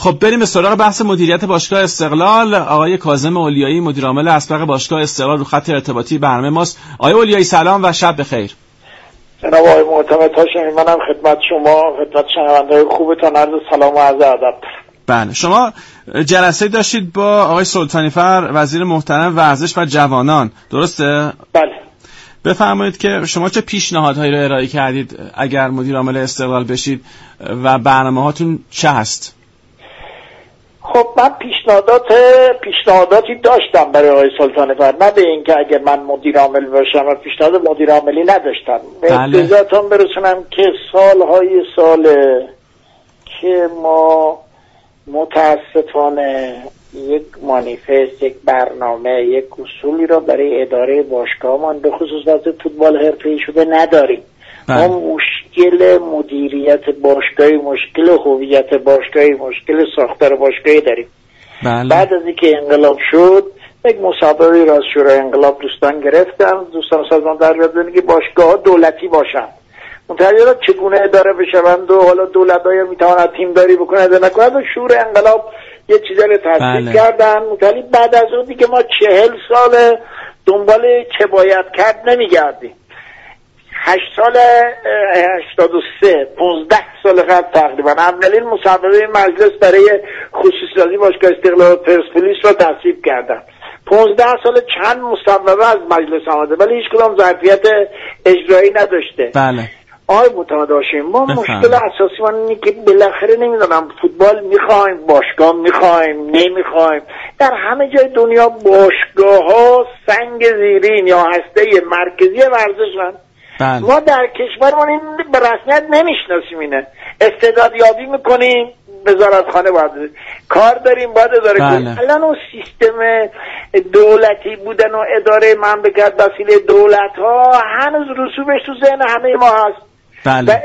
خب بریم به سراغ بحث مدیریت باشگاه استقلال. آقای کاظم اولیایی مدیر عامل اسبق باشگاه استقلال رو خط ارتباطی برنامه ماست. آقای اولیایی سلام و شب بخیر. جناب آقای معتمد هاشمی، منم خدمت شما، خدمت شنونده‌های خوبتان عرض سلام و عرض ادب. بله، شما جلسه داشتید با آقای سلطانی فر وزیر محترم ورزش و جوانان، درسته؟ بله. بفرمایید که شما چه پیشنهادهایی رو ارائه کردید اگر مدیر عامل استقلال بشید و برنامه‌هاتون چه هست؟ خب من پیشنهاداتی داشتم برای آقای سلطانی فر، نه به اینکه اگر من مدیر عامل باشم و پیشنهاد مدیر عاملی نداشتم. بله. اجازهتون برسونم که سالهای ساله که ما متاسفانه یک مانیفست، یک برنامه، یک اصولی را برای اداره باشگاهمان به خصوص واسه فوتبال حرفه‌ای شده نداریم. ما مشکل مدیریت باشگاهی، مشکل هویت باشگاهی، مشکل ساختار باشگاهی داریم. بله. بعد از اینکه انقلاب شد یک مسابقه را از شورای انقلاب دوستان گرفتن، دوستان سازمان در بیاد که باشگاه دولتی باشند، منتها چگونه اداره بشوند و حالا دولت‌ها میتواند تیمداری بکنه اداره نکنه و شورای انقلاب یه چیزی رو تصدیق کردن. منتها بعد از اون دیگه ما 40 سال دنبال چه باید کرد نمیگردیم. 8 سال 83 15 سال قبل تقریبا اولین مسابقه مجلس برای خصوصی‌سازی باشگاه استقلال پرسپولیس را تصویب کردن. 15 سال چند مسابقه از مجلس آمده ولی هیچ کدام ظرفیت اجرایی نداشته. بله. آقای معتمد هاشمی، ما مشکل اساسی ما اینه که بالاخره نمیدونم فوتبال میخوایم، باشگاه میخوایم، نمیخوایم. در همه جای دنیا باشگاه‌ها سنگ زیرین یا هسته مرکزی ورزشن. بله. ما در کشورمون این به رسمیت نمیشناسیم. اینه استعداد یابی میکنیم، وزارتخانه باید کار داریم، باید اداره کنیم. الان اون سیستم دولتی بودن و اداره مملکت وسیله دولت ها هنوز رسوبش تو ذهن همه ما هست. بله.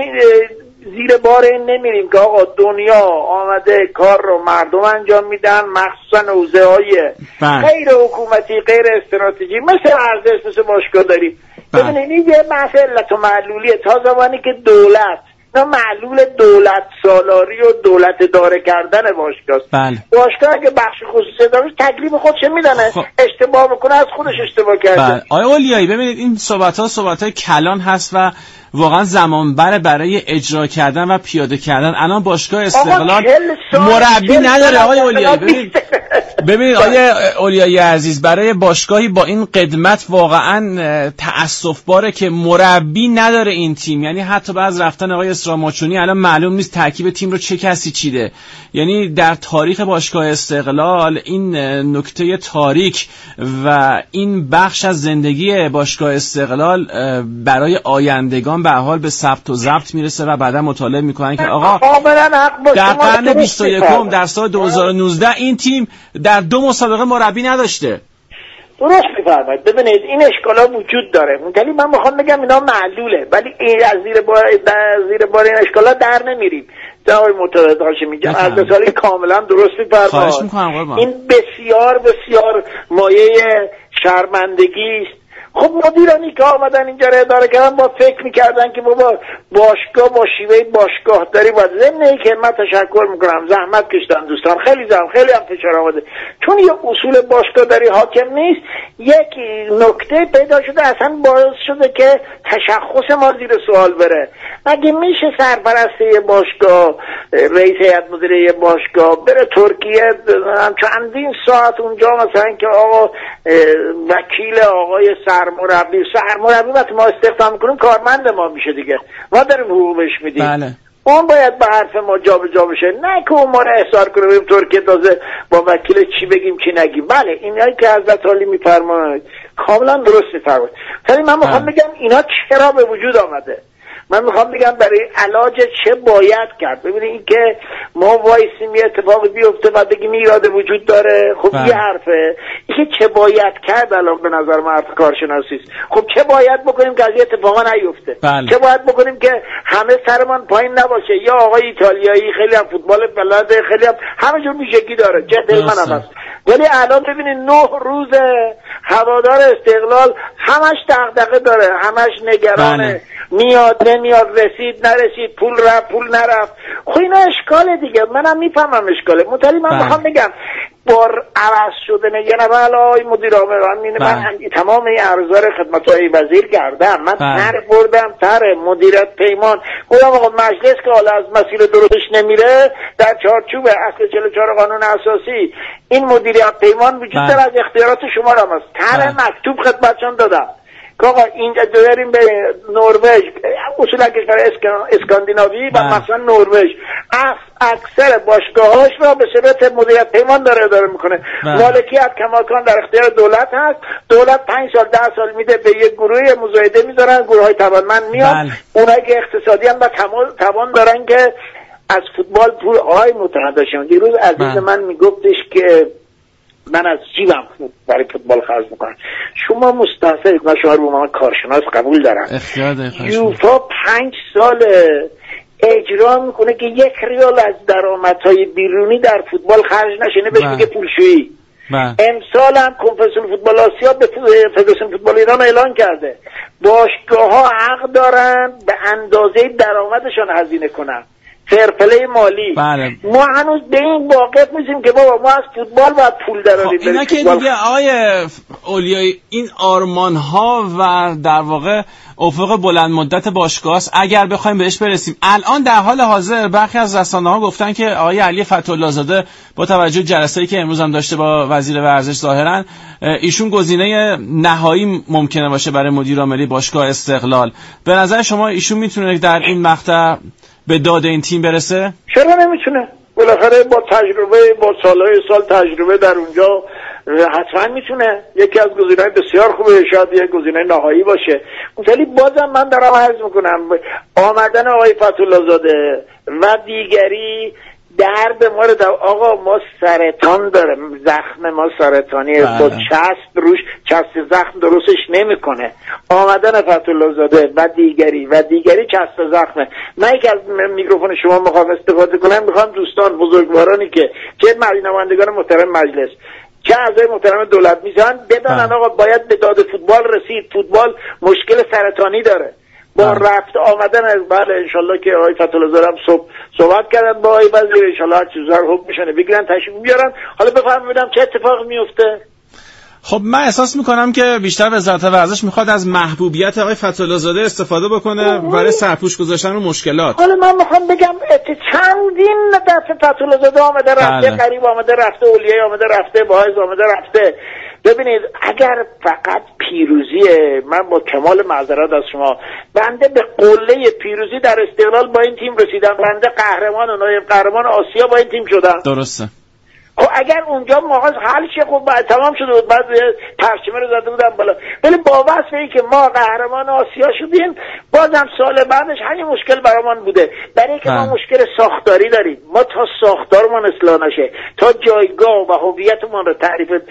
زیر بار این نمیریم که آقا دنیا آمده کار رو مردم انجام میدن، مخصوصا حوزه های غیر حکومتی، غیر استراتژی، مثل ورزش، مثل باشگاه داریم. ببینید این یه بحث علت و معلولیه. تا زمانی که دولت نه معلول دولت سالاری و دولت اداره کردن باشگاه. باشگاه اگه بخش خصوصی داره تکلیف خودش میدونه. اشتباه بکنه از خودش اشتباه کرده. آقای اولیایی ببینید این صحبت‌های کلان هست و واقعا زمان برای اجرا کردن و پیاده کردن. الان باشگاه استقلال مربی نداره آقای اولیایی. ببینید آقای اولیایی عزیز، برای باشگاهی با این قدمت واقعا تأسف باره که مربی نداره این تیم. یعنی حتی بعد رفتن آقای اسراماچونی الان معلوم نیست ترکیب تیم رو چه کسی چیده. یعنی در تاریخ باشگاه استقلال این نکته تاریک و این بخش از زندگی باشگاه استقلال برای آیندگان به حال به ثبت و ضبط میرسه و بعدا مطالعه میکنن که آقا در قرن 21 در سال 2019 این تیم در 2 مسابقه مربی نداشته. درست میفرمایید. ببینید این اشکالات وجود داره، ولی من میخوام بگم اینا معلوله، ولی از زیر بار این اشکالات در نمیریم. آقای معتمد هاشمی جان از مثالی کاملا درست میفرمایید. این بسیار بسیار مایه شرمندگی است. خب مدیرانی که آمدن اینجا رو اداره کردن با فکر میکردن که بابا باشگاه با شیوه باشگاه داری باید ضمن که من تشکر میکنم زحمت کشیدن دوستان، خیلی هم فشار آمده، چون یه اصول باشگاه داری حاکم نیست. یک نکته پیدا شده اصلا باعث شده که تشخص ما زیر سوال بره. مگه میشه سرپرست باشگاه، رئیس هیئت مدیره باشگاه بره ترکیه چندین ساعت اونجا مثلا که آقا وکیل آقای سرمربی وقتی ما استخدام میکنیم کارمند ما میشه دیگه، ما داریم حقوقش میدیم. بله. اون باید به حرف ما جابجا بشه، نه که اون ما رو احضار کنه بریم ترکیه تازه با وکیل چی بگیم چی نگیم. بله اینایی که حضرت عالی میفرمایید کاملا درست میفرمایید، ولی من میخوام بگم اینا چرا به وجود آمده. من میخوام بگم برای علاج چه باید کرد. ببینید این که ما وایسیم یه اتفاقی بیفته و بگیم ایراد وجود داره، خب یه حرفه. این که چه باید کرد الان به نظر من حرف کارشناسی است. خب چه باید بکنیم که از این اتفاقا نیفته؟ چه باید بکنیم که همه سرمان پایین نباشه؟ یا آقای ایتالیایی خیلی هم فوتبال بلده، خیلی هم همه جور ویژگی داره، جدل من هم هست، ولی الان ببینید 9 روز هوادار استقلال همش دغدغه داره، همش نگرانه. میاد نمیاد، رسید نرسید، پول رفت پول نرفت. خب اینا اشکاله دیگه، منم میفهمم اشکاله. مطمئن من میخوام بگم بار عوض شدن یه نفر آقای مدیر عامل من تمام این عرضار خدمت های وزیر کردم، من تر بردم تر مدیریت پیمان، گفتم آقا مجلس که حالا از مسیر درستش نمیره در چارچوب اصل 44 قانون اساسی این مدیریت پیمان وجود داره، از اختیارات شما را هست. تر مکتوب خدمتشان دادم که آقا اینجا داریم به نروژ، اصولا کشور اسکاندیناوی و مثلا نروژ اکثر باشگاهاش را به صورت مدیریت پیمان داره اداره میکنه. مالکیت کماکان در اختیار دولت هست، دولت 5 سال 10 سال میده به یک گروه مزایده میذارن، گروه های توانمند میاد، اونایی که اقتصادی هم و توان دارن که از فوتبال پول های متحدشون. دیروز عزیز من میگفتش که من از جیبم برای فوتبال خرج میکنم. شما مستحصلید، من شما رو من کارشناس قبول دارم، یوفا 5 سال اجرا میکنه که 1 ریال از درآمدهای بیرونی در فوتبال خرج نشه، بهش میگه پولشویی. امسال هم کنفدراسیون فوتبال آسیا به فدراسیون فوتبال ایران اعلان کرده باشگاه ها حق دارن به اندازه درآمدشان هزینه کنن، فرپلی مالی. ما هنوز به این واقعیت میشیم که بابا ما از فوتبال باید پول دراریم. اینا که دیگه آقای اولیایی این آرمان ها و در واقع افق بلند مدت باشگاه است. اگر بخوایم بهش برسیم، الان در حال حاضر برخی از رسانه ها گفتن که آقای علی فتح‌الله زاده با توجه جلسه‌ای که امروز هم داشته با وزیر ورزش ظاهرا ایشون گزینه نهایی ممکنه باشه برای مدیر عاملی باشگاه استقلال. به نظر شما ایشون میتونه در این مقطع به داد این تیم برسه؟ چرا نمیتونه؟ بالاخره با تجربه، با سالهای سال تجربه در اونجا حتما میتونه. یکی از گزینه‌های بسیار خوبه، شاید یک گزینه نهایی باشه. ولی بازم من دارم عرض میکنم آمدن آقای فتح‌الله زاده و دیگری درد ما رو آقا ما سرطان داره، زخم ما سرطانیه، با چسب روش چسب زخم درستش نمیکنه. آمدن فتح‌الله زاده و دیگری چسب زخمه. من یک از میکروفون شما میخوام استفاده کنم، میخوام دوستان بزرگوارانی که چه نمایندگان محترم مجلس چه اعضای محترم دولت میشن بدانن آقا باید به داد فوتبال رسید. فوتبال مشکل سرطانی داره. با رفت آمدن از بله انشالله که آقای فتح‌الله زاده هم صحبت کردن با آقای وزیر، انشالله هر چیزا رو حکم میشنه بگیرن تشریف بیارن. حالا بفرمایید ببینم چه اتفاقی میفته. خب من احساس میکنم که بیشتر وزارت ورزش میخواد از محبوبیت آقای فتح‌الله زاده استفاده بکنه برای سرپوش گذاشتن رو مشکلات. حالا من میخوام بگم چندین دفعه فتح‌الله زاده آمده رفته، قریب آمده رفته، اولیه آمده رفته، باعث آمده رفته. ببینید اگر فقط پیروزیه، من با کمال معذرت از شما بنده به قله پیروزی در استقلال با این تیم رسیدم، بنده قهرمان و نایب قهرمان آسیا با این تیم شدم. درسته. خب اگر اونجا موقع حل شه خب بعد تمام شده بود، بعد پرچمه رو زده بودم بالا. ولی با وصف این که ما قهرمان آسیا شدیم بازم سال بعدش همین مشکل برامون بوده، برای اینکه ما مشکل ساختاری داریم. ما تا ساختارمون اصلاح نشه، تا جایگاه و هویتمون رو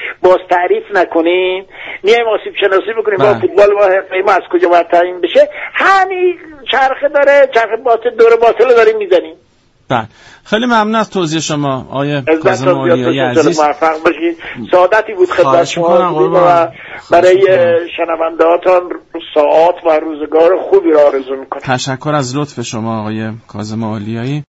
تعریف نکنیم، میایم آسیب شناسی بکنیم با فوتبال ما حرفه‌ای از کجا باید تعیین بشه، همین چرخه داره، چرخه باطل دور باطل داریم میزنیم. بله خیلی ممنون از توضیح شما آقای کاظم اولیایی عزیز. موفق باشید. سعادتی بود خدمت شما و برای شنوندهاتان ساعات و روزگار خوبی را آرزو میکنم. تشکر از لطف شما آقای کاظم اولیایی.